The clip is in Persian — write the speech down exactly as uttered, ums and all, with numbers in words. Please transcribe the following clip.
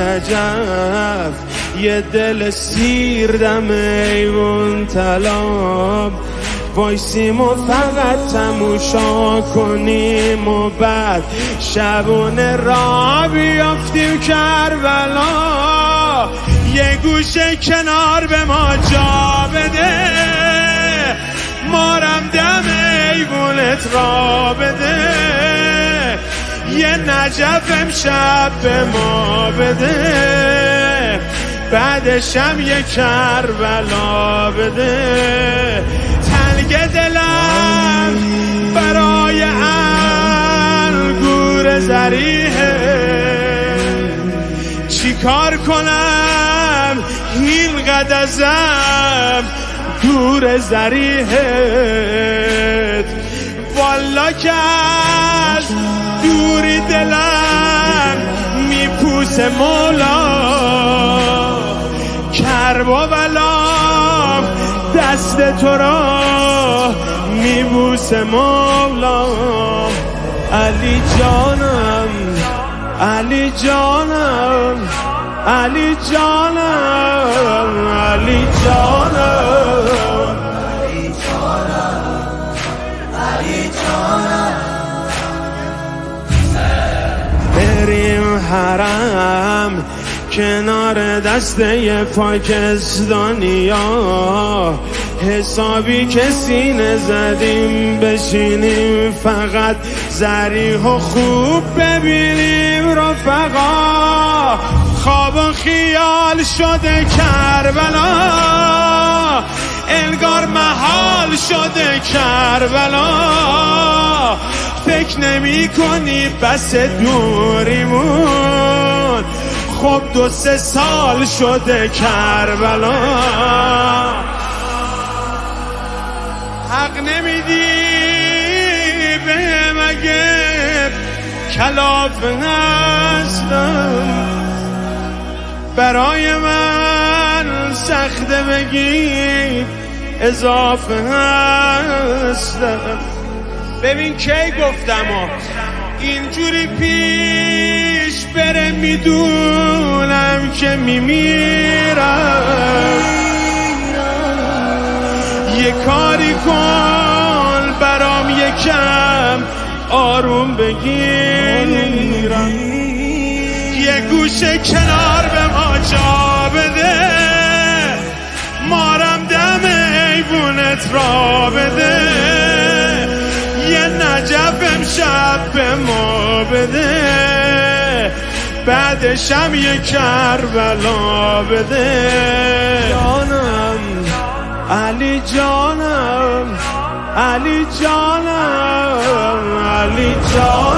نجف یه دل سیر دم ایوون طلاب وایسیم و فقط تماشا کنیم و بعد شبونه را بیافتیم کربلا یه گوشه کنار به ما جا بده مارم دم ایوونت را بده یه نجف امشب به ما بده بعدشم یه کربلا بده تلگ دلم برای انگور زریحه چی کار کنم اینقدر ازم دور زریحت والا که از دوری دلم میپوسه مولا کرب و بلام دست تو را میبوسه مولا علی جانم علی جانم علی جانم علی جانم علی جانم بریم حرم کنار دسته پاکستانیا حسابی که سینه زدیم بشینیم فقط ذریح و خوب ببینیم رفقا خواب و خیال شده کربلا انگار محال شده کربلا فکر نمی کنی بس دوریمون خب دو سه سال شده کربلا حق نمیدی به مگه کلاف هستم برای من سخته بگی اضافه هستم ببین کی گفتم ها اینجوری پیش بره میدونم که میمیرم یه کاری کن برام یکم آروم بگیرم یه گوشه کنار به ما جا بده مارم دم ایوونت را بده یه نجف امشب به ما بده بعدشم یه کربلا بده جانم علی جانم علی جانم علی جانم